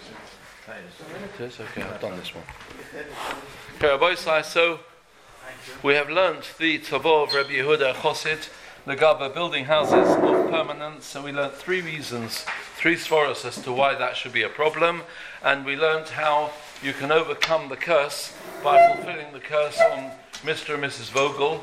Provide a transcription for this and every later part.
It is? Okay, I've done this one. Okay, Rabbi Isai, so we have learnt the Tavor of Rabbi Yehuda Chosid, the Gaba building houses of permanence, and we learnt three reasons, three svaros as to why that should be a problem, and we learnt how you can overcome the curse by fulfilling the curse on Mr. and Mrs. Vogel,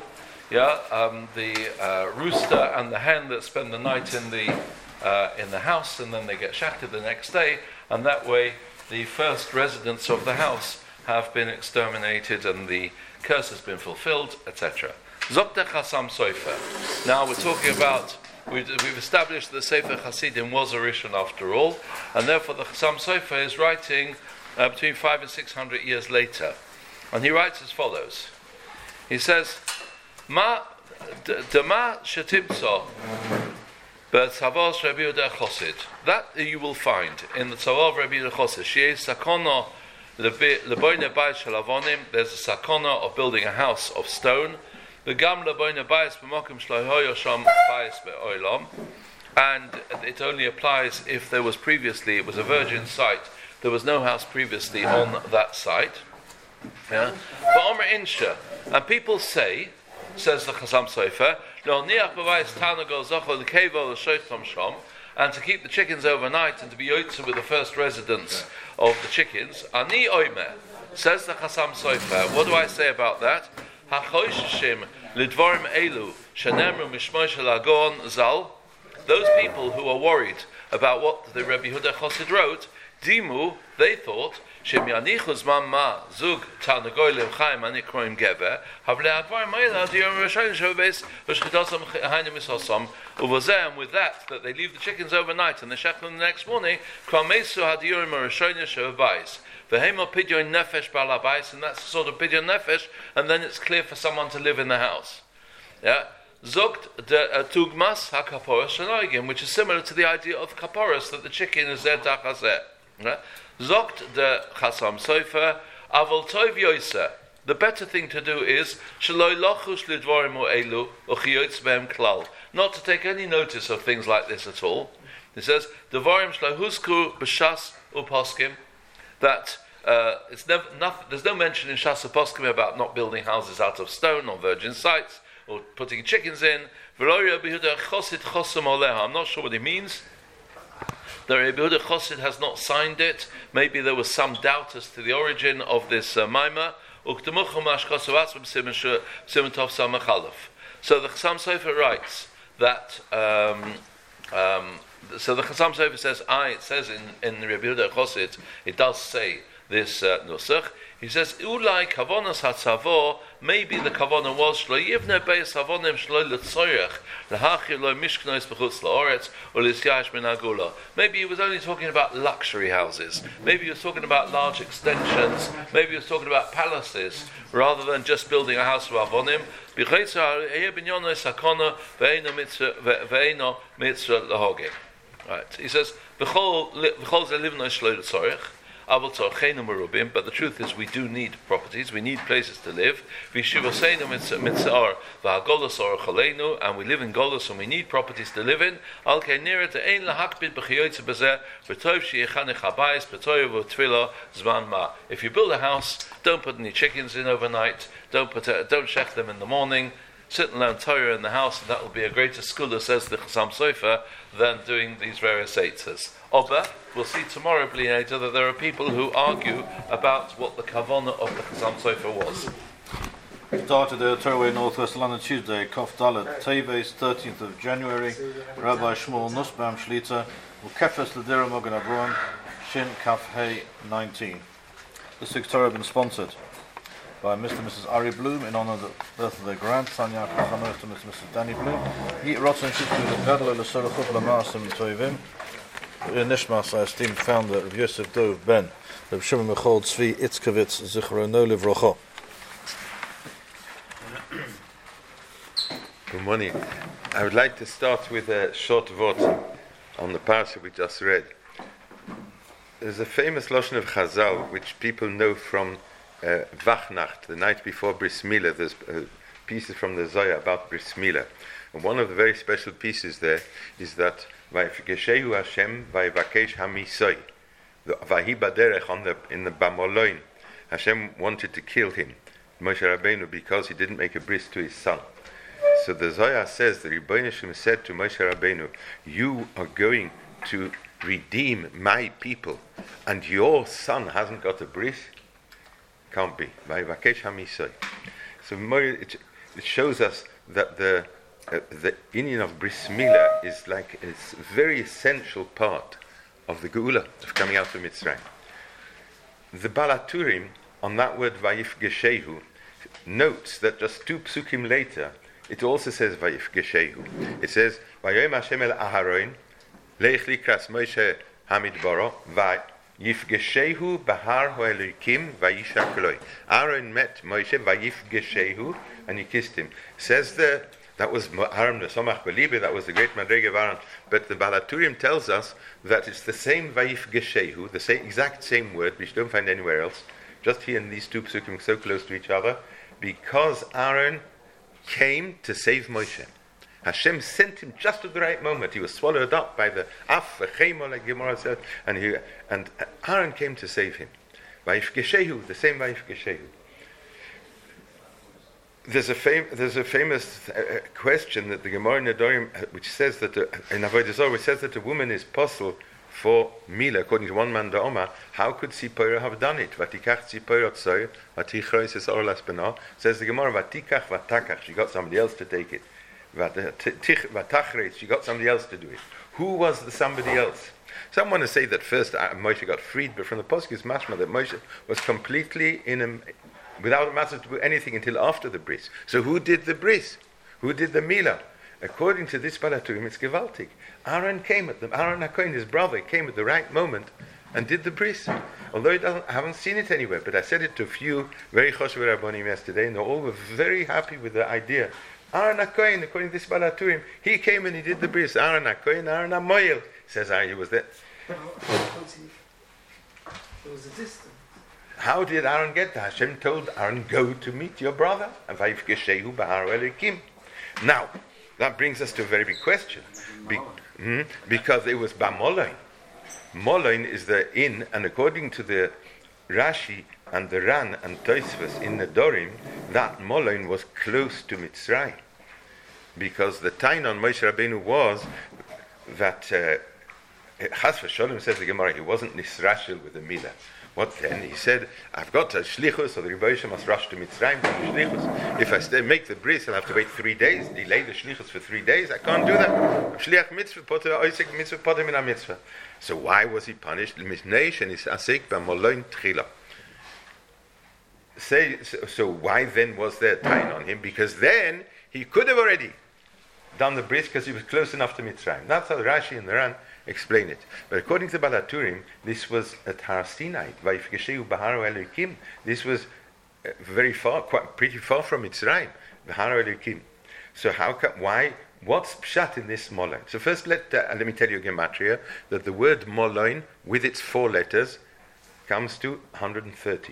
the rooster and the hen that spend the night in the house, and then they get shachted the next day, and that way the first residents of the house have been exterminated and the curse has been fulfilled, etc. Zokte Chasam Sofer. Now we're talking about, we've established that Sefer Hasidim was a Rishon after all, and therefore the Chasam Sofer is writing between 500 and 600 years later. And he writes as follows. He says, Ma Dama Shetibtso B'Tzavos Rabbi Yehuda Chosid. That you will find in the Tzavos of Rabbi Yehuda Chosid. She'ei Sakona L'boine Bayis Shel Avonim. There's a sakona of building a house of stone. V'gam L'boine Bayis B'mokim Shlo Hoyo Sham Bayis Be'olam. And it only applies if there was previously, it was a virgin site, there was no house previously on that site. Yeah. V'omer Insha. And people say, says the Chasam Sofer, and to keep the chickens overnight and to be yotze with the first residents of the chickens. Ani oimer, says the Chasam Sofer. What do I say about that? Those people who are worried about what the Rabbi Yehuda Chosid wrote, Dimu, they thought, that with that they leave the chickens overnight and they shech them the next morning, and that's the sort of pidyon nefesh, and then it's clear for someone to live in the house. Yeah. Zogt de tugmas hakaporos shenoigim, which is similar to the idea of kaporos, that the chicken is there tachazeh. Zogt de Chasam Sofer, Avol Tov Yoser. The better thing to do is Shaloi Lochush Lidvorim Elu Uchiyotz Behem Klal. Not to take any notice of things like this at all. It says Devorim Shlohusku B'Shas Uposkim, that there's no mention in Shas Uposkim about not building houses out of stone on virgin sites or putting chickens in. V'Lo Rabbi Yehuda Chosid Chosam Oleha. I'm not sure what it means. The Rabbi Yehuda Chosid has not signed it. Maybe there was some doubt as to the origin of this maimah. So the Chasam Sofer writes that. So the Chasam Sofer says, it says in Rabbi Yehuda Chosid, it does say this nusach. He says, Ulai kavonas hatzavor, maybe the kavona was shlo yivne beis havonim shlo letzoyach lehachiv lo mishknos b'chutz la'oretz or l'isyash min agula. Maybe he was only talking about luxury houses. Maybe he was talking about large extensions. Maybe he was talking about palaces rather than just building a house of avonim. B'chaytza here binyono sakona ve'eno mitzvah lahogim. Right. He says, V'chol ze livno shlo letzoyach. But the truth is we do need properties, we need places to live. And we live in Golos and we need properties to live in. If you build a house, don't put any chickens in overnight, don't shech them in the morning, sit and learn Torah in the house, and that will be a greater skula, says the Chasam Sofer, than doing these various eitzes. Oba, we'll see tomorrow, Bli Neder, that there are people who argue about what the kavanah of the Chasam Sofer was. Started the Torah Northwest London Tuesday, Kof Dalet, Teves, 13th of January, Rabbi Shmuel Nussbaum Shlita, Ukefes Ledera Mogan Avron, Shin Kaf Hey 19. This week's Torah has been sponsored by Mr. and Mrs. Ari Bloom in honor of the birth of their grandson, Yaakov Hanos, and Mrs. Danny Bloom. He Rotzen Shittu the Gadol L'Sorachot Lamasim Toivim. Nishmas, our esteemed founder of Yosef Dov Ben, Reb Shimon Mechol Tzvi Itzkovitz Zichrono Livrocho. Good morning. I would like to start with a short vort on the parsha we just read. There's a famous Lashon of Chazal which people know from Vachnacht, the night before Bris Milah. There's pieces from the Zohar about Bris Milah. And one of the very special pieces there is that Vayifgeshehu Hashem Vayivakesh Hamisoi. Vahi Baderech in the Bamoloin, Hashem wanted to kill him, Moshe Rabbeinu, because he didn't make a bris to his son. So the Zohar says that Rebbeinu Shem said to Moshe Rabbeinu, you are going to redeem my people, and your son hasn't got a bris? Can't be. So it shows us that the union of bris milah is like a very essential part of the geula, of coming out of Mitzrayim. The Balaturim, on that word Vayifgeshehu, notes that just 2 psukim later, it also says Vayifgeshehu. It says, Vayom Hashem el Aharon, Lech likras Moshe Hamidbaro, Vayifgeshehu bahar ho'elokim vayishakloi. Aaron met Moshe, Vayifgeshehu, and he kissed him. Says that was Aaron Nesomach Belibe, that was the great Madrega of Aaron. But the Balaturim tells us that it's the same Vayifgeshehu, the exact same word, which you don't find anywhere else, just here in these 2 psukim so close to each other, because Aaron came to save Moshe. Hashem sent him just at the right moment. He was swallowed up by the Af, like Gemara said, and Aaron came to save him. Vayifgeshehu, the same Vayifgeshehu. There's a famous question that the Gemara in Nedarim, which says that in Avodah Zarah, which says that a woman is possible for Mila, according to one man Da'oma. How could Tzipora have done it? Vatikach Tzipora Tzoy, Vatichrois is Orlas Bena. Says the Gemara, Vatikach Vatakach, she got somebody else to take it. Vatachreis, she got somebody else to do it. Who was the somebody else? Some want to say that first Moshe got freed, but from the Posuk is mashma that Moshe was completely without a matter to do anything until after the bris. So who did the bris? Who did the milah? According to this Balaturim, it's gewaltig. Aaron HaKohen, his brother, came at the right moment and did the bris. Although I haven't seen it anywhere, but I said it to a few very choshev rabbonim yesterday, and they all were very happy with the idea. Aaron HaKohen, according to this Balaturim, he came and he did the bris. Aaron HaKohen, Aaron HaMoyel, says Aaron, he was there. There was a distance. How did Aaron get there? Hashem told Aaron, go to meet your brother. Now, that brings us to a very big question. Because it was Bamoloin. Moloin is the inn, and according to the Rashi and the Ran and Tosfos in the Dorim, that Moloin was close to Mitzrayim. Because the tain on Moshe Rabbeinu was that Chas v'Sholem, says the Gemara, he wasn't nisrashel with the milah. What then? He said, I've got a shlichus, so the Rebbe Yosha must rush to Mitzrayim to the shlichus. If I make the bris, I'll have to wait 3 days, delay the shlichus for 3 days. I can't do that. Shliach mitzvah, poter oisek mitzvah, poter min mitzvah. So why was he punished? So why then was there a tain on him? Because then he could have already done the bris because he was close enough to Mitzrayim. That's how Rashi and the Ran explain it. But according to Balaturim, this was at Har Sinai. This was very far, pretty far from Mitzrayim. So why? What's pshat in this moloin? So first, let me tell you gematria that the word moloin with its 4 letters comes to 130,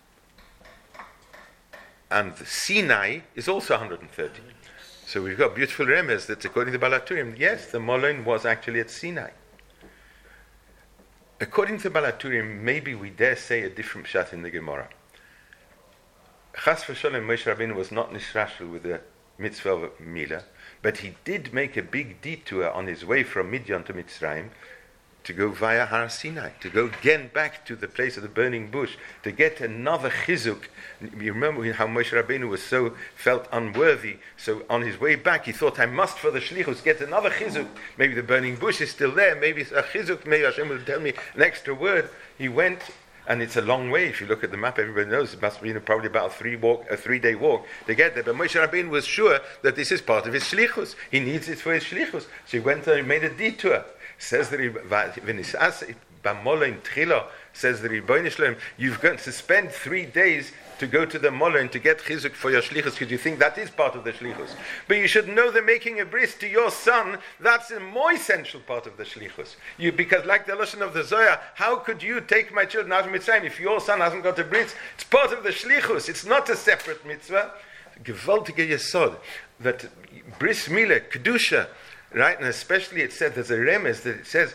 and the Sinai is also 130. So we've got beautiful remez that according to Balaturim, yes, the moloin was actually at Sinai. According to Balaturim, maybe we dare say a different pshat in the Gemara. Chas v'sholem, Moshe Rabbeinu was not nisrashel with the mitzvah of milah, but he did make a big detour on his way from Midian to Mitzrayim to go via Har Sinai, to go again back to the place of the burning bush, to get another chizuk. You remember how Moshe Rabbeinu felt unworthy, so on his way back he thought, I must for the shlichus get another chizuk. Maybe the burning bush is still there, maybe it's a chizuk, maybe Hashem will tell me an extra word. He went, and it's a long way. If you look at the map, everybody knows it must be probably about a 3-day walk to get there. But Moshe Rabbeinu was sure that this is part of his shlichus. He needs it for his shlichus. So he went there and made a detour. Says the Bamoloin Tchila, says the Rebbeinu Shlem, you've got to spend 3 days to go to the Moloin to get chizuk for your shlichus, because you think that is part of the shlichus. But you should know that making a bris to your son, that's a more essential part of the shlichus. Because like the Lashon of the Zohar, how could you take my children out of Mitzrayim if your son hasn't got a bris? It's part of the shlichus. It's not a separate mitzvah. Gewaltige yesod that bris milah kedusha Right? And especially it said, there's a remez that it says,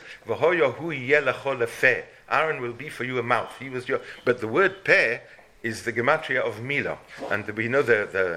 Aaron will be for you a mouth. He was but the word peh is the gematria of Mila. And we know the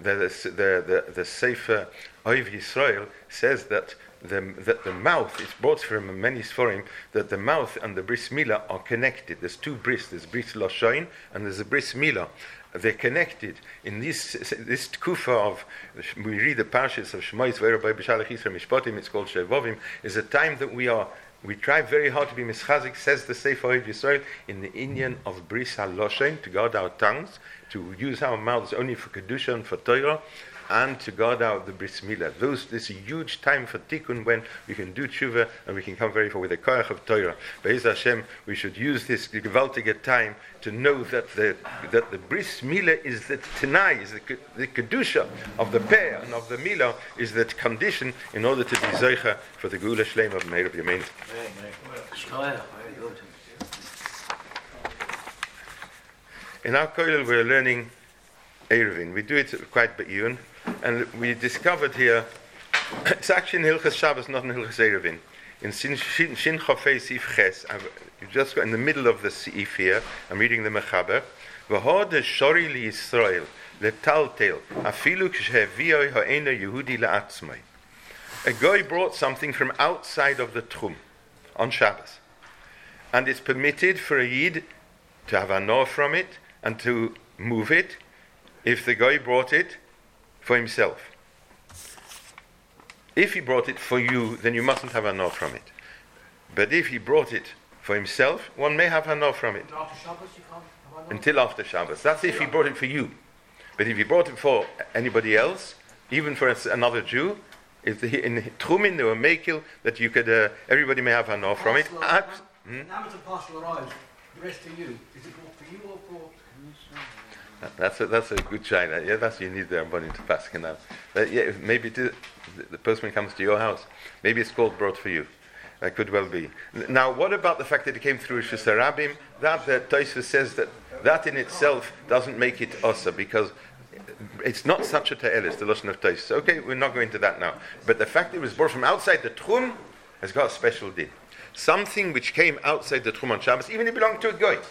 Sefer Oiv Yisrael says that the mouth is brought from many Sforim, that the mouth and the bris milah are connected. There's two bris, there's bris loshoin and there's a bris milah. They're connected. In this tkufa of, we read the parshas of Shmois V'Erabay B'Shalach Yisrael Mishpatim, it's called Shevovim, is a time that we try very hard to be mischazik, says the Sefer Oiv Yisrael, in the Indian of bris haloshoin, to guard our tongues, to use our mouths only for kedusha and for Torah, and to guard out the bris milah. This is a huge time for tikkun when we can do tshuva and we can come very far with the koyach of Torah. Be'ez Hashem, we should use this gewaltige time to know that the bris milah is the tenai, is the kedusha of the peh and of the milah is the condition in order to be zeicha for the geula shleim of Meir of Yemeinu. In our kollel we're learning Eruvin. We do it quite be'iyun. And we discovered here, it's actually in Hilchas Shabbos, not in Hilchas Eruvin. In Shin Chofei Sif Ches, I've just got in the middle of the Sif here, I'm reading the Mechaber. V'ho de shori li Yisrael, letaltel, afilu k'sheheviyoi ha'ena Yehudi la'atzmai. A guy brought something from outside of the Tchum on Shabbos. And it's permitted for a Yid to have a nor from it and to move it if the guy brought it for himself. If he brought it for you, then you mustn't have hanor from it. But if he brought it for himself, one may have hanor from it. After Shabbos, you can't have hanor? Until after Shabbos. That's if he brought it for you. But if he brought it for anybody else, even for another Jew, in Tchumin there were mekil that you could, everybody may have hanor from it. Now the parcel arrives, the rest to you. Is it brought for you or for... That's a good china. Yeah, that's you need the money to pass now. But yeah, maybe the postman comes to your house. Maybe it's called brought for you. That could well be. Now, what about the fact that it came through Rishus Harabim? That Tosfos says that in itself doesn't make it osa because it's not such a ta'elis, the lashon of Tosfos. Okay, we're not going to that now. But the fact that it was brought from outside the Tchum has got a special din. Something which came outside the Tchum on Shabbos, even if it belonged to a goy.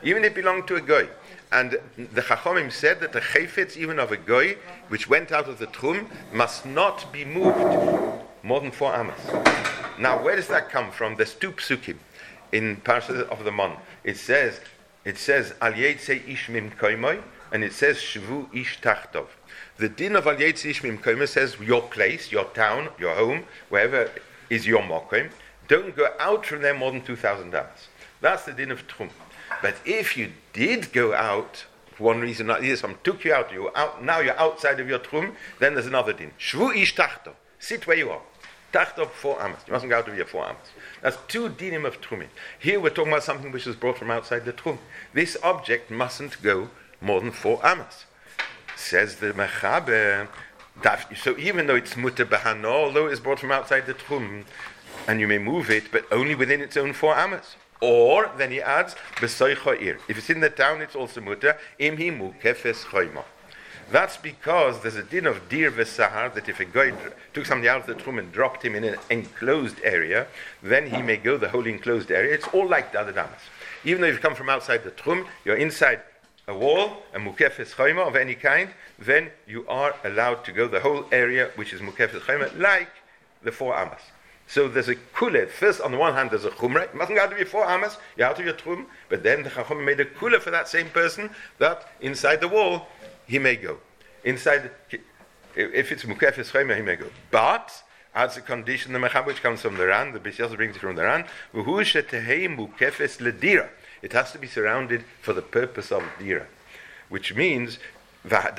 And the Chachomim said that the chayfetz, even of a goy, which went out of the Tchum, must not be moved more than 4 amas. Now, where does that come from? There's 2 psukim in Parsha of the Mon. It says, Al Yetzei Ish Mim Koimoy, and it says, Shvu Ish Tachtov. The din of Al Yetzei Ish Mim Koimoy says, your place, your town, your home, wherever is your mokim, don't go out from there more than 2,000 amas. That's the din of Tchum. But if you did go out, for one reason or another, someone took you out, now you're outside of your Tchum, then there's another din. Shvu ish tachto. Sit where you are. Tachto 4 amas. You mustn't go out of your 4 amas. That's 2 dinim of Tchumin. Here we're talking about something which was brought from outside the Tchum. This object mustn't go more than 4 amas. Says the Mechaber. So even though it's mutter b'hanor, although it's brought from outside the Tchum, and you may move it, but only within its own 4 amas. Or, then he adds, B'soy cho'ir. If it's in the town, it's also mutter, im hi mukefes choyma. That's because there's a din of dir v'sahar, that if a guy took somebody out of the Tchum and dropped him in an enclosed area, then he may go the whole enclosed area. It's all like the other damas. Even though you've come from outside the Tchum, you're inside a wall, a mukefes choyma of any kind, then you are allowed to go the whole area, which is mukefes choyma, like the 4 amas. So there's a kule. First, on the one hand, there's a chumrah. You mustn't go out of your 4 amas. You're out of your tchum. But then the chacham made a kule for that same person that inside the wall he may go. Inside, if it's mukefes chayma, he may go. But as a condition, the mechab which comes from the Ran, the Bishas brings it from the Ran. V'hu shetehei mukefes ledira. It has to be surrounded for the purpose of dira, which means. First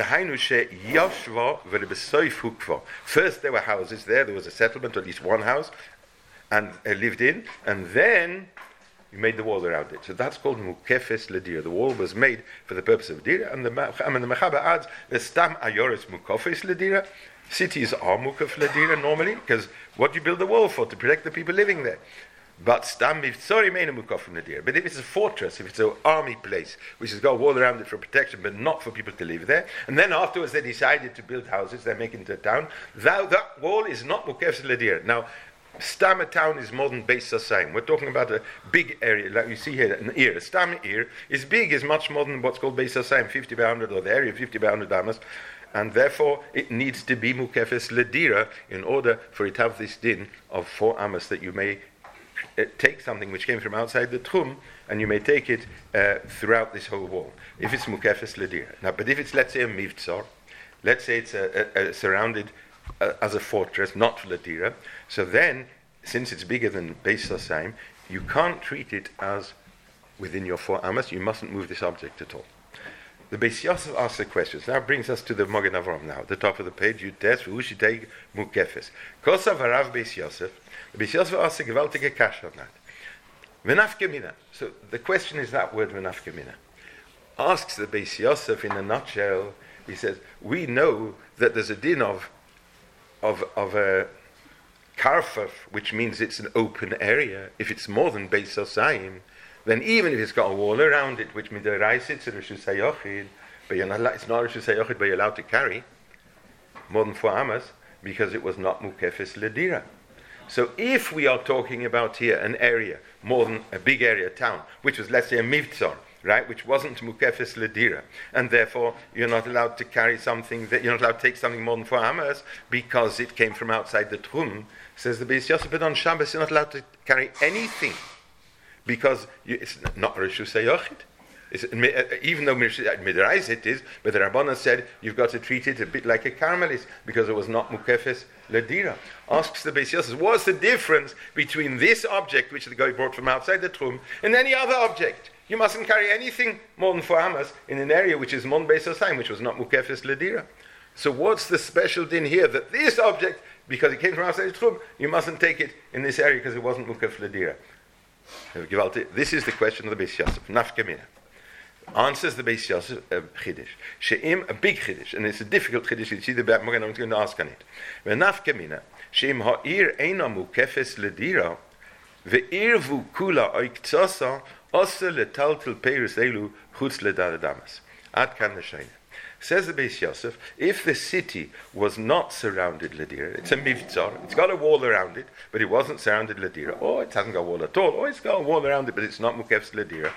there were houses there was a settlement, or at least one house, and lived in, and then you made the wall around it. So that's called mukefes ledira. The wall was made for the purpose of dira, and the Mechaber adds, the stam ayoris mukefes ledira. Cities are mukef ledira normally, because what do you build the wall for? To protect the people living there. But Stam Mivtsori Meina Mukafim Ladira. But if it's a fortress, if it's an army place, which has got a wall around it for protection, but not for people to live there, and then afterwards they decided to build houses, they make it into a town, that wall is not Mukafim Ladira. Now, Stam, a town, is more than Beis Sasaim. We're talking about a big area, like you see here, an ear. A Stam ear is big, is much more than what's called Beis Sasaim, 50 by 100, or the area 50 by 100 amas, and therefore it needs to be Mukefes Ledira in order for it to have this din of 4 amas, that you may take something which came from outside the Tchum, and you may take it throughout this whole wall, if it's Mukefes Ledira. Now, but if it's, let's say, a Mivtzor, let's say it's surrounded as a fortress, not Ledira, so then, since it's bigger than Beis Sasaim, you can't treat it as within your 4 amas, you mustn't move this object at all. The Beis Yosef asks the questions. Now brings us to the Mogen Avram now, at the top of the page, Yutes, V'ushitei Mukefes. Kosa v'rav Beis Yosef. The Beis Yosef asks a gewaltige kasha on that. V'nafke mina. So the question is that word, v'nafke mina. Asks the Beis Yosef in a nutshell, he says, we know that there's a din of a karfaf, which means it's an open area. If it's more than Beis Sasaim, then even if it's got a wall around it, which means it's a Rishus HaYochid, but it's not Rishus HaYochid, but you're allowed to carry more than 4 amas, because it was not Mukefes Ledira. So if we are talking about here an area, more than a big area, a town, which was, let's say, a Mivtzor, right, which wasn't Mukefes Ledira, and therefore you're not allowed to carry something, that you're not allowed to take something more than 4 amas, because it came from outside the Tchum, says the Beis Yosef, but on Shabbos you're not allowed to carry anything, because it's not Rishus HaYochid. Even though Midrash it is, but the Rabbanah said you've got to treat it a bit like a Carmelis, because it was not Mukefes Ledira. Asks the Beis Yosef, what's the difference between this object, which the guy brought from outside the Tchum, and any other object? You mustn't carry anything more than 4 amas in an area which is Mon Beis Sasaim, which was not Mukefes Ledira. So what's the special din here, that this object, because it came from outside the Tchum, you mustn't take it in this area because it wasn't Mukefes Ledira? This is the question of the Beis Yosef. Nafke mina. Answers the Beis Yosef Chiddush. She'im, a big Chiddush, and it's a difficult Chiddush. You see the back, I'm going to ask on it. Nafke mina. She'im ha'ir eina mukefes ledira, ve'irvu kula oiktsasa, osa letaltel peiris elu chutz ledadamas. Ad kan l'shayne. Says the Beis Yosef, if the city was not surrounded Ledira, it's a Mivtzor, it's got a wall around it, but it wasn't surrounded Ledira, or it hasn't got a wall at all, or it's got a wall around it, but it's not Mukefes Ledira.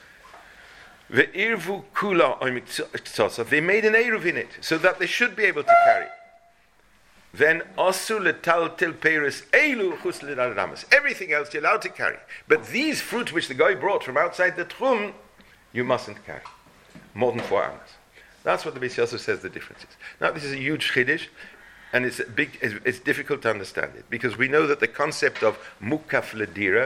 Ve'irvu kula oimiktsasa, they made an Eruv in it, so that they should be able to carry. Then osu letaltel peiris elu chutz ledadamas. Everything else you're allowed to carry, but these fruit which the guy brought from outside the Tchum, you mustn't carry more than 4 amas. That's what the Beis Yosef says the difference is. Now, this is a huge chiddush, and it's difficult to understand it, because we know that the concept of mukaf ledira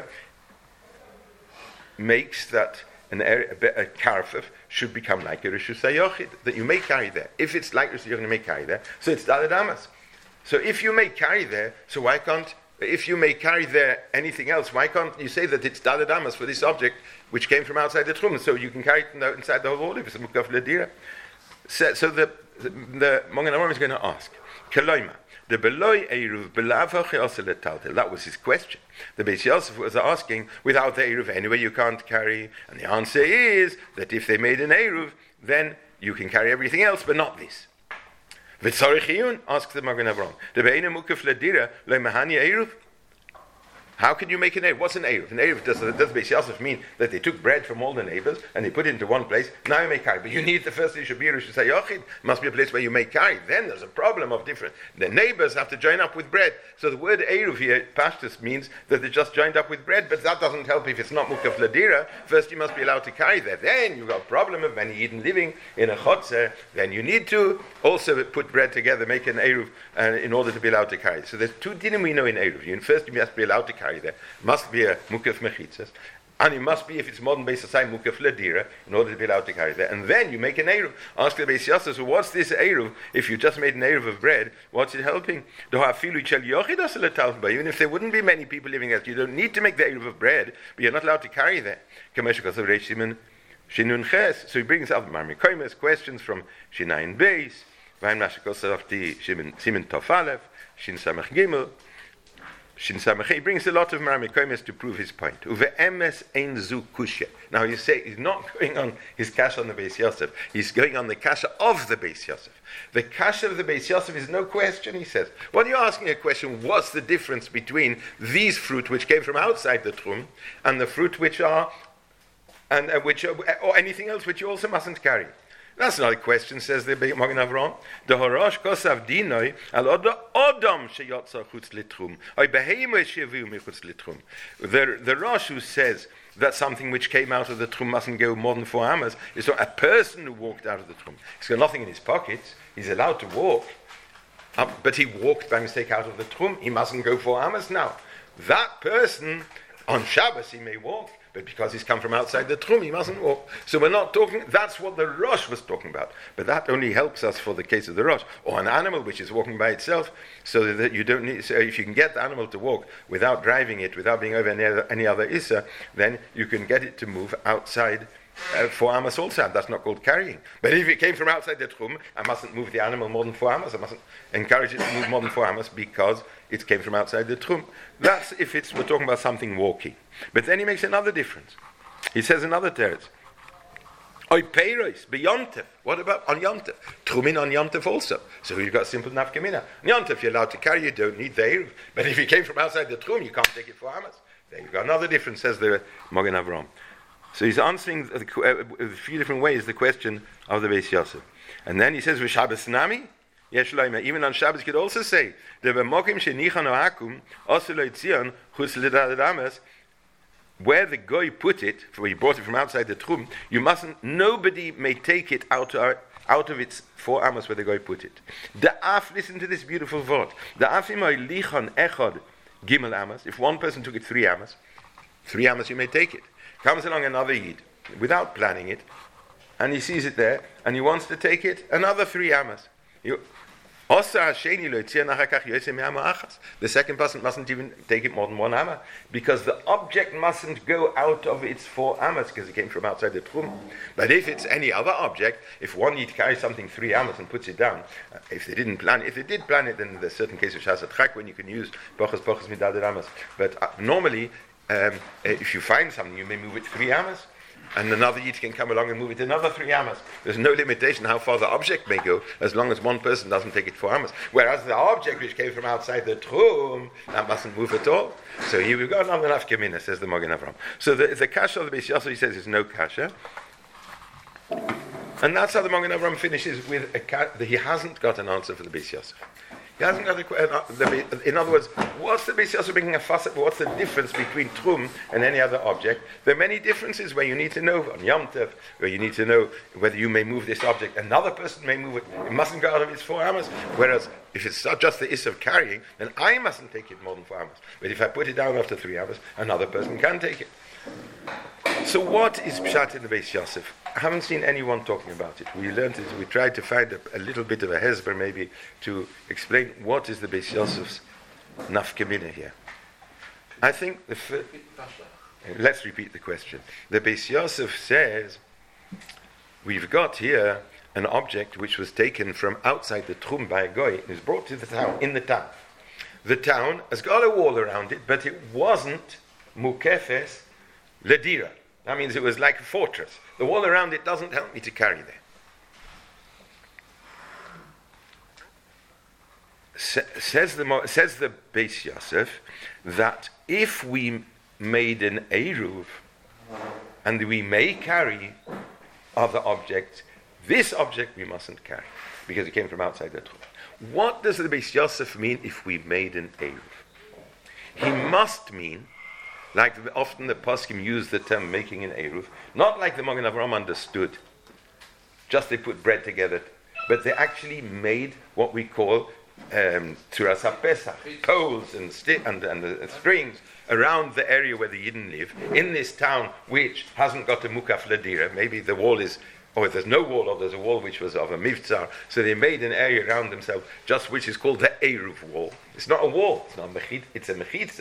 makes that an area, a karfef, should become like a Rishus HaYochid, that you may carry there. If it's like Rishus HaYochid, you may carry there, so it's Daled Amas. So if you may carry there, so why can't, if you may carry there anything else, why can't you say that it's Daled Amas for this object, which came from outside the Tchum, so you can carry it inside the whole wall if it's a mukaf ledira? So the Mogen Avram is going to ask, Kaloima, the Beloi Eruv Belavache Oseletaltel. That was his question. The Beis Yosef was asking, without the Eruv, anyway you can't carry. And the answer is that if they made an Eruv, then you can carry everything else, but not this. V'tzorich asks the Mogen Avram, the Be'ena Mukaf Ledira Le'mahani Eruv. How can you make an Eruv? What's an Eruv? An Eruv does Beis Yosef mean that they took bread from all the neighbors and they put it into one place. Now you may carry. But you need the first issue, Rishus HaYochid. Must be a place where you may carry. Then there's a problem of different. The neighbors have to join up with bread. So the word Eruv here, Pashtus, means that they just joined up with bread, but that doesn't help if it's not Mukaf Ledira. First you must be allowed to carry there. Then you've got a problem of many Yidden living in a chotzer. Then you need to also put bread together, make an Eruv, in order to be allowed to carry. So there's 2 dinim we know in Eruv. First you must be allowed to carry there. Must be a mukaf mechitzas, and it must be, if it's modern Beis Sasaim, mukaf ledira, in order to be allowed to carry that. And then you make an eruv. Ask the Beis Yosef, so what's this eruv? If you just made an eruv of bread, what's it helping? Even if there wouldn't be many people living there, you don't need to make the eruv of bread, but you're not allowed to carry that. So he brings up Marmikoimes questions from Shinayin Beis, Simen Tov Aleph, Shin Samach Gimel. Shin Samach. He brings a lot of Maramikomis to prove his point. Uve emes ein zu kushya. Now you say he's not going on his kasha on the Beis Yosef. He's going on the kasha of the Beis Yosef. The kasha of the Beis Yosef is no question, he says. When you're asking a question, what's the difference between these fruit which came from outside the Trum and the fruit which are, or anything else which you also mustn't carry? That's not a question, says the Magen Avraham. The Horosh kosav dinoi al odom sheyotza chutz litrum. Oy behemah shevu michutz litrum. The Rosh who says that something which came out of the Trum mustn't go more than 4 amas is not a person who walked out of the Trum. He's got nothing in his pockets. He's allowed to walk, but he walked by mistake out of the Trum. He mustn't go 4 amas now. That person, on Shabbos he may walk, but because he's come from outside the Trum, he mustn't walk. So we're not talking, that's what the Rosh was talking about. But that only helps us for the case of the Rosh. Or an animal which is walking by itself, so that you don't need, so if you can get the animal to walk without driving it, without being over any other Issa, then you can get it to move outside 4 amas also. That's not called carrying. But if it came from outside the Trum, I mustn't move the animal more than 4 amas. I mustn't encourage it to move more than 4 amas because it came from outside the Trum. That's if we're talking about something walking. But then he makes another difference. He says another teretz. Oy peiros beyontev. What about on yontev? Trumin on yontev also. So you've got simple nafkamina. On yontev you're allowed to carry. You don't need the eruv. But if you came from outside the Trum, you can't take it 4 amas. There you've got another difference, says the Magen Avraham. So he's answering a few different ways the question of the Beis Yosef. And then he says, V'Shabbos nami? Yes, Shloime. Even on Shabbos, you could also say, where the goy put it, for he brought it from outside the Trum, nobody may take it out of its 4 amas where the goy put it. Listen to this beautiful word. If one person took it 3 amas, 3 amas you may take it. Comes along another Yid, without planning it, and he sees it there, and he wants to take it, another 3 amas. The second person mustn't even take it more than 1 amma, because the object mustn't go out of its 4 amas, because it came from outside the Trum. But if it's any other object, if one Yid carries something 3 amas and puts it down, if they did plan it, then there's certain cases which has a track when you can use pochas midad amas. But normally, if you find something, you may move it 3 amas, and another Yid can come along and move it another 3 amas. There's no limitation how far the object may go, as long as one person doesn't take it 4 amas. Whereas the object which came from outside the Trum, that mustn't move at all. So here we've got another nafkamina, says the Magen Avraham. So the kasha of the Beis Yosef, he says, is no kasha. And that's how the Magen Avraham finishes with he hasn't got an answer for the Beis Yosef. He hasn't got in other words, what's the Beis Yosef making a fuss about? What's the difference between Trum and any other object? There are many differences where you need to know on Yom Tov, where you need to know whether you may move this object. Another person may move it. It mustn't go out of its 4 amas. Whereas if it's not just the issue of carrying, then I mustn't take it more than 4 amas. But if I put it down after 3 amas, another person can take it. So what is Pshat in the Beis Yosef? I haven't seen anyone talking about it. We learned it. We tried to find a little bit of a hezber maybe to explain what is the Beis Yosef's nafkamina here. I think let's repeat the question. The Beis Yosef says we've got here an object which was taken from outside the Trum by a goy and is brought to the town, in the town. The town has got a wall around it, but it wasn't mukefes ledira. That means it was like a fortress. The wall around it doesn't help me to carry there. Says the Beis Yosef that if we made an eruv and we may carry other objects, this object we mustn't carry because it came from outside the Trum. What does the Beis Yosef mean if we made an eruv? He must mean, like often the poskim use the term making an eruv, not like the Magen Avraham understood. Just they put bread together, but they actually made what we call Tzuras HaPesach, poles and strings around the area where the Yidden live, in this town which hasn't got a mukaf ladira. Maybe the wall is, or there's no wall, or there's a wall which was of a mivtzar, so they made an area around themselves, just which is called the eruv wall. It's not a wall, it's not a mechitza, it's a mechitza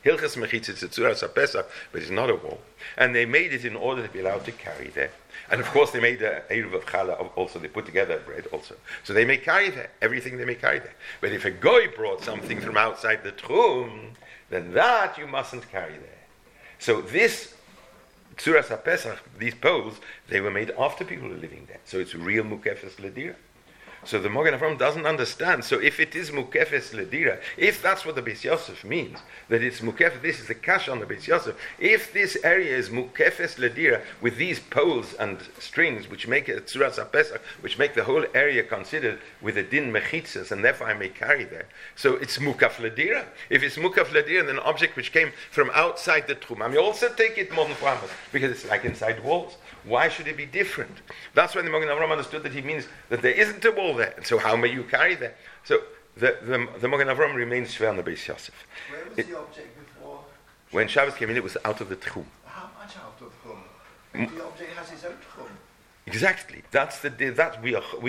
Hilchas Mechitza, it's a Tzuras HaPesach, but it's not a wall. And they made it in order to be allowed to carry there. And of course they made a Eruv of Challah also, they put together bread also. So they may carry there, everything they may carry there. But if a goy brought something from outside the Tchum, then that you mustn't carry there. So this Tzuras HaPesach, these poles, they were made after people were living there. So it's real Mukefes Ledira. So the Mogen Avram doesn't understand. So if it is Mukefes Ledira, if that's what the Beis Yosef means, that it's Mukefes, this is the Kash on the Beis Yosef, if this area is Mukefes Ledira with these poles and strings which make it Tzuras HaPesach, which make the whole area considered with a din mechitzas, and therefore I may carry there. So it's Mukaf Ledira. If it's Mukaf Ledira, then an object which came from outside the Tchum, I may also take it more than 400, because it's like inside walls. Why should it be different? That's when the Mogen Avram understood that he means that there isn't a wall there. And so how may you carry that? So the Mogen Avram remains shver on the Beis Yosef. Where was the object before? When Shabbos came in, it was out of the Tchum. How much out of Tchum? The object has its own Tchum. Exactly. That's we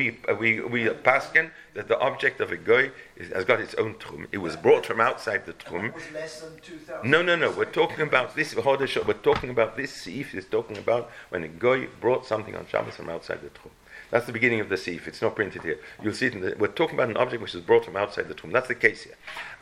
paskin that the object of a goy has got its own tchum. It was brought from outside the tchum. It was less than 2,000. No. We're talking about this. We're talking about this seif is talking about when a goy brought something on Shabbos from outside the tchum. That's the beginning of the seif. It's not printed here. You'll see it. We're talking about an object which is brought from outside the tchum. That's the case here,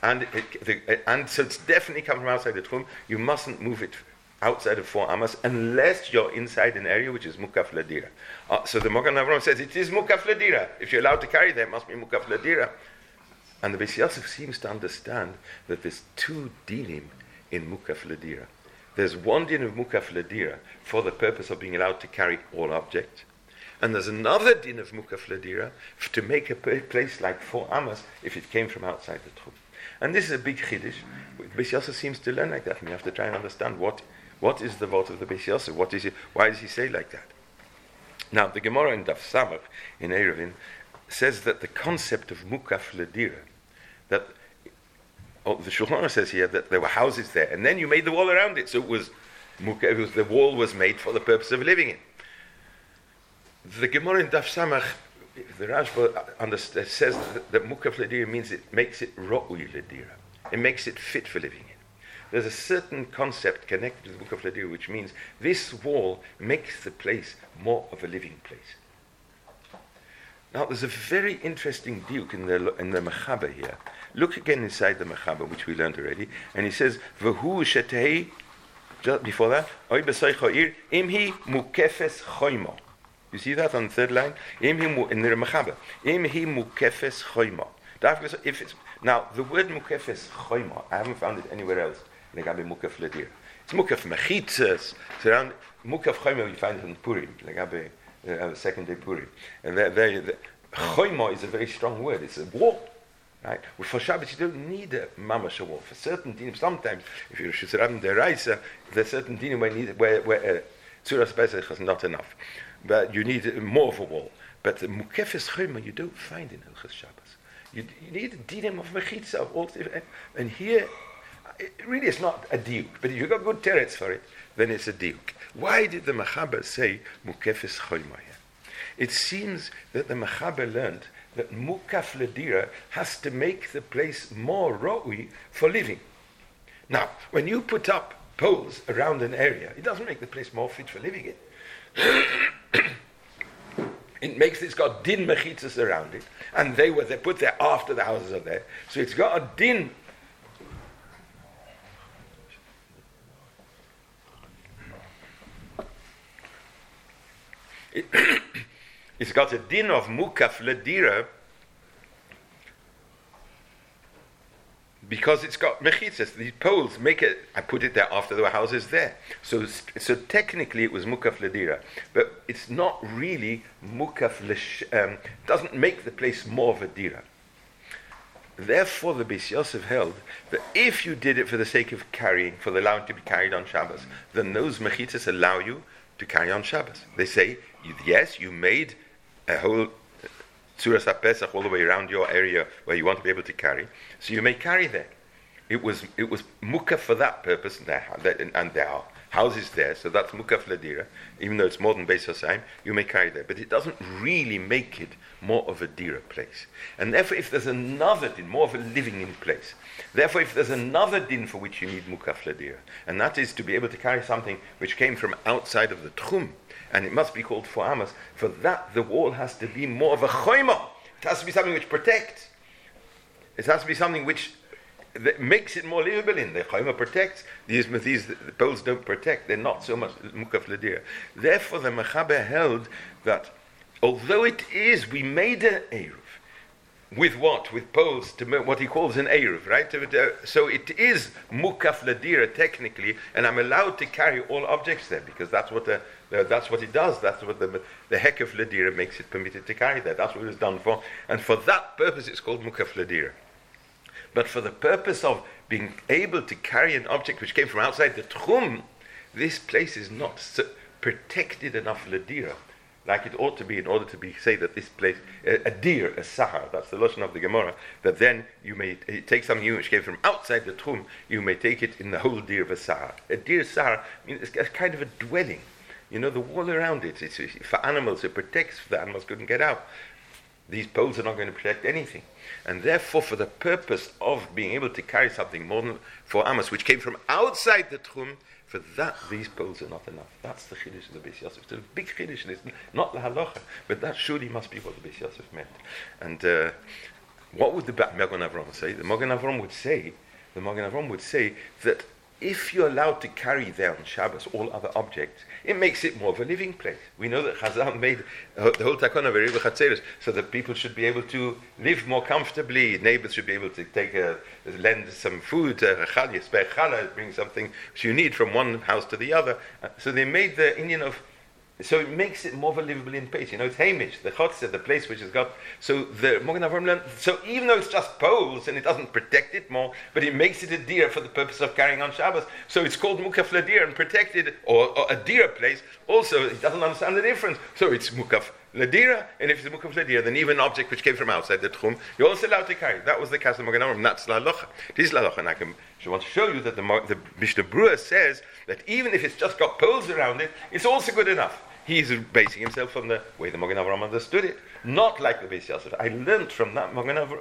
and so it's definitely come from outside the tchum. You mustn't move it outside of 4 amas, unless you're inside an area which is Mukaf Ledira. So the Mogen Avram says, it is Mukaf Ledira. If you're allowed to carry that, it must be Mukaf Ledira. And the Beis Yosef seems to understand that there's 2 dinim in Mukaf Ledira. There's one din of Mukaf Ledira for the purpose of being allowed to carry all objects. And there's another din of Mukaf Ledira to make a place like 4 amas if it came from outside the Tchum. And this is a big chiddush. Beis Yosef seems to learn like that, and you have to try and understand what is the vote of the Beis Yosef? What is it? Why does he say like that? Now, the Gemara in Daf Samach in Eruvin says that the concept of Mukaf Ledira, that the Shulchan Aruch says here that there were houses there, and then you made the wall around it, so the wall was made for the purpose of living in. The Gemara in Daf Samach, the Rashba says that Mukaf Ledira means it makes it Ro'ui Ledira. It makes it fit for living in. There's a certain concept connected to the Book of Ledira, which means this wall makes the place more of a living place. Now, there's a very interesting diuk in the Mechaber here. Look again inside the Mechaber, which we learned already, and he says, "V'hu shetei." Just before that, "Oy b'soichoir imhi mukefes choimo." You see that on the 3rd line? In the Mechaber, imhi mukefes choimo. Now, the word mukefes choimo, I haven't found it anywhere else. Legabe Mukaf Ledira. It's Mukaf Mechitzas. It's around Mukaf Choimo, you find it in Purim. Legabe second day Purim. And Choimo is a very strong word. It's a wall, right? Well, for Shabbos you don't need a mamash wall. For certain dinim, sometimes if you're Shusarabim Deraisa, there's certain dinim where Tzuras Pesach is not enough, but you need more of a wall. But the Mukefes Choimo you don't find in Hilchos Shabbos. You need a dinim of Mechitza of all, and here. It really is not a diuk, but if you've got good teretz for it, then it's a diuk. Why did the Mechaber say Mukefes Choimo? It seems that the Mechaber learned that Mukaf Ledira has to make the place more ro'ui for living. Now, when you put up poles around an area, it doesn't make the place more fit for living in. It's got din mechitzas around it, and they put there after the houses are there. So it's got a din. It's got a din of Mukaf Ledira because it's got mechitzas. These poles make it. I put it there after the house is there. So technically it was Mukaf Ledira, but it's not really Mukaf. Doesn't make the place more of a dira. Therefore, the Beis Yosef held that if you did it for the sake of carrying, for the allowing to be carried on Shabbos, then those mechitzas allow you to carry on Shabbos. They say, yes, you made a whole Tzuras HaPesach all the way around your area where you want to be able to carry, so you may carry there. It was mukaf for that purpose, and there are houses there, so that's Mukaf Ladira, even though it's more than Beis Hosayim, you may carry there. But it doesn't really make it more of a Dira place. And therefore, if there's another din, more of a living in place, therefore, if there's another din for which you need Mukaf Ladira, and that is to be able to carry something which came from outside of the Tchum, and it must be called 4 amas, for that the wall has to be more of a choima. It has to be something which protects. It has to be something which that makes it more livable in. The choima protects, the poles don't protect, they're not so much mukaf ladira. Therefore the Mechaber held that although it is, we made an Eruv, with what? With poles, to make what he calls an Eruv, right? So it is mukaf ladira technically, and I'm allowed to carry all objects there, because that's what it does. That's what the heck of ladira makes it permitted to carry there. That's what it was done for, and for that purpose it's called mukaf ladira. But for the purpose of being able to carry an object which came from outside the Tchum, this place is not protected enough ladira, like it ought to be, in order to say that this place, a dir, a sahar, that's the lashon of the Gemara, that then you may take something which came from outside the Tchum, you may take it in the whole dir of a sahar. A dir sahar means it's a kind of a dwelling. You know, the wall around it, it's for animals, it protects, the animals couldn't get out. These poles are not going to protect anything. And therefore, for the purpose of being able to carry something more than 4 amas, which came from outside the Tchum, for that, these poles are not enough. That's the Chiddush of the Beis Yosef. It's a big Chiddush, and it's not the halacha, but that surely must be what the Beis Yosef meant. And what would the Magen Avraham say? The Magen Avraham would say that if you're allowed to carry there on Shabbos all other objects, it makes it more of a living place. We know that Chazal made the whole takana very chatzeres, so that people should be able to live more comfortably. Neighbors should be able to lend some food, spare challah, bring something which you need from one house to the other. So they made the Indian of. So it makes it more of a livable in place. You know, it's Hamish, the Chotzer, the place which has got. So the Magen Avraham learned. So even though it's just poles and it doesn't protect it more, but it makes it a dir for the purpose of carrying on Shabbos. So it's called Mukaf Ladir and protected, or a dir place. Also, he doesn't understand the difference. So it's Mukaf Ladira, and if it's Mukaf Ladira, then even an object which came from outside the Tchum, you're also allowed to carry. That was the case of Magen Avraham. That's La Locha. This is La Locha, and I want to show you that the Mishnah Berurah says that even if it's just got poles around it, it's also good enough. He's basing himself on the way the Magen Avraham understood it, not like the Beis Yosef. I learned from that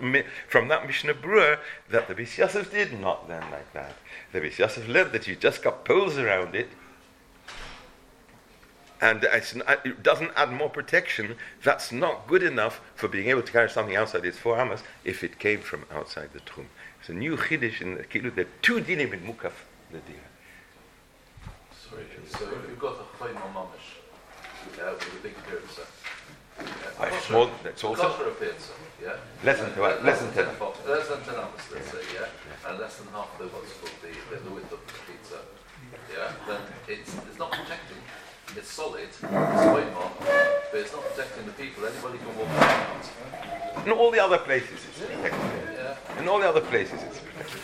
Mishnah Berurah that the Beis Yosef did not learn like that. The Beis Yosef learned that you just got poles around it, and it doesn't add more protection. That's not good enough for being able to carry something outside its 4 amas if it came from outside the Tchum. It's a new chiddush in the Kilu. There are 2 dinim in Mukaf Ladira. Sorry, so if you've got a choima mamish, with a big pizza. That's also Kosher pizza, yeah. Less than 10. Less than 10 ounces, let's say, yeah. And less than half the what's called the width of the pizza, yeah. Then it's not protecting. It's solid. It's choima, but it's not protecting the people. Anybody can walk around. In all the other places, it's protected. Yeah. In all the other places, it's protected.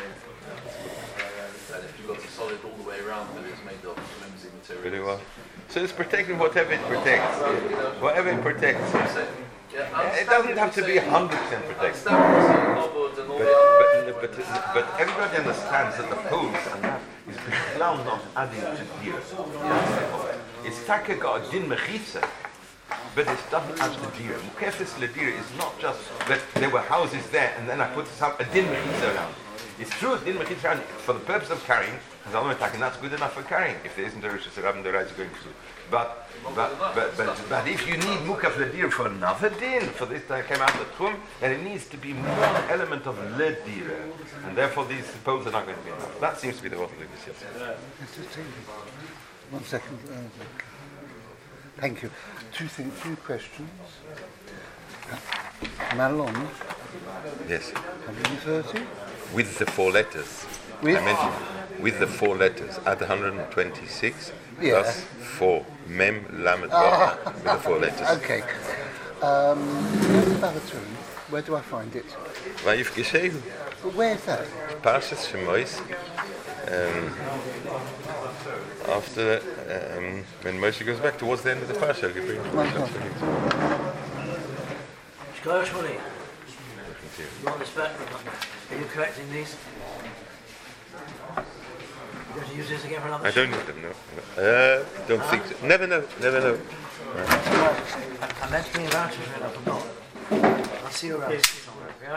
And if you've got a solid all the way around that is made of flimsy materials. Really well. So it's protecting whatever it protects. Whatever it protects. It doesn't have to be 100% protected. But everybody understands that the poles and that is Bichlal not adding to dir. It's taka got a din mechitza, but it doesn't add to dir. Mukefes ledir is not just that there were houses there and then I put a din mechitza around. It's true, din mechitza around for the purpose of carrying, and that's good enough for carrying. If there isn't a Rosh Hashanah, the rights are going to. But if you need mukaf ledir for another din, for this that came out of the Tchum, then it needs to be more element of ledir, and therefore these poles are not going to be enough. That seems to be the whole of the Mishnah. 1 second. Thank you. 2 questions. Malon. Yes. 130. With the 4 letters. With? I mentioned with the 4 letters. Add 126 Yeah. plus 4 mem lamed vav with the 4 letters. Okay. Where's the baritone? Where do I find it? Waar heeft geschreven? Where's that? Parshas Shemois. After when Moshe goes back towards the end of the parsha, he brings Shkoshmoni, you want this back? Are you correcting these? going to use this again for another I don't need them, no. Don't think so. Never know, never know. I meant to bring a voucher for it, I forgot. I'll see you around somewhere, yeah?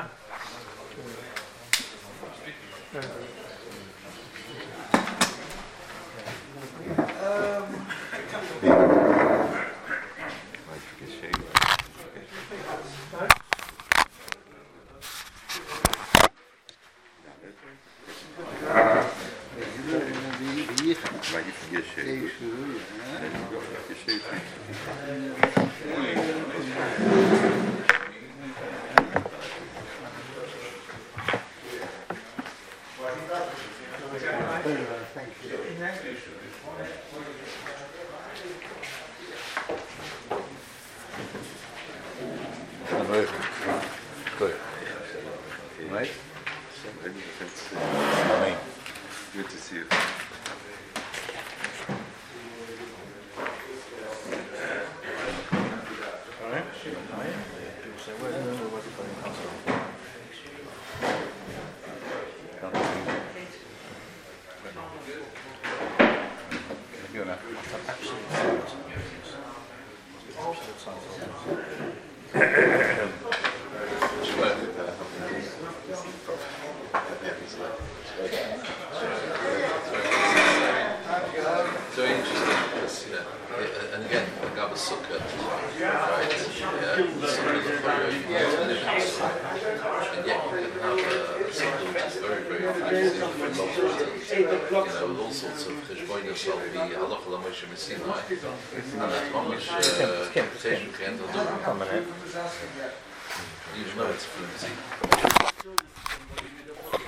Right? Good to see you. So interesting because, and again, the Gabba Sukkah, right? The Sukkah is a very living Sukkah, and yet you can have a Sukkah which is very, very flexible, with all sorts of cheshbonos of the Halacha L'Moshe Messinai, and that Mamish interpretation can do. Even though it's flimsy.